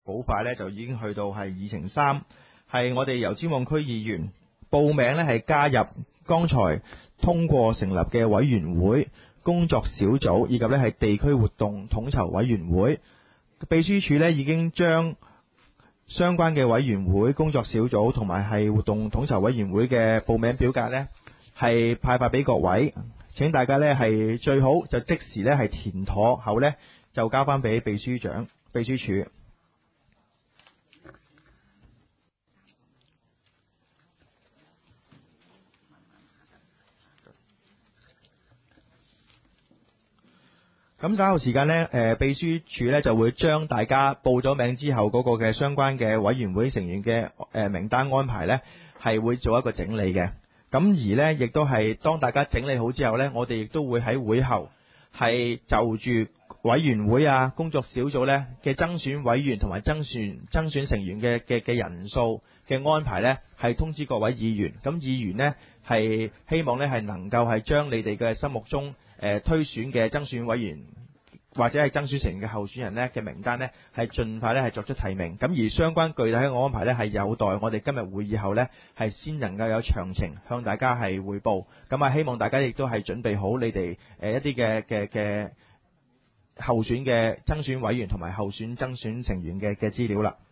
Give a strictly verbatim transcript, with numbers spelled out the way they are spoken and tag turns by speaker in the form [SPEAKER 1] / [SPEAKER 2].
[SPEAKER 1] 好快咧就已經去到係議程三，係我哋油尖旺區議員報名咧係加入剛才通過成立嘅委員會、工作小組以及咧係地區活動統籌委員會。秘書處咧已經將相關嘅委員會、工作小組同埋係活動統籌委員會嘅報名表格咧係派發俾各位，請大家咧係最好就即時咧係填妥後咧就交翻俾秘書長、秘書處。咁稍後時間呢，誒秘書處呢就會將大家報咗名之後嗰個嘅相關嘅委員會成員嘅誒名單安排呢，係會做一個整理嘅。咁而呢，亦都係當大家整理好之後呢，我哋亦都會喺會後係就住委員會啊、工作小組呢嘅增選委員同埋增選增選成員嘅嘅嘅人數嘅安排呢，係通知各位議員。咁議員呢，係希望呢係能夠係將你哋嘅心目中誒推選嘅增選委員或者係增選成員嘅候選人呢嘅名單呢，係盡快呢係作出提名。咁而相關具體嘅安排呢，係有待我哋今日會議後呢，係先能夠有詳情向大家係匯報。咁啊，希望大家亦都係準備好你哋誒一啲嘅嘅嘅候選嘅增選委員同埋候選增選成員嘅嘅資料啦。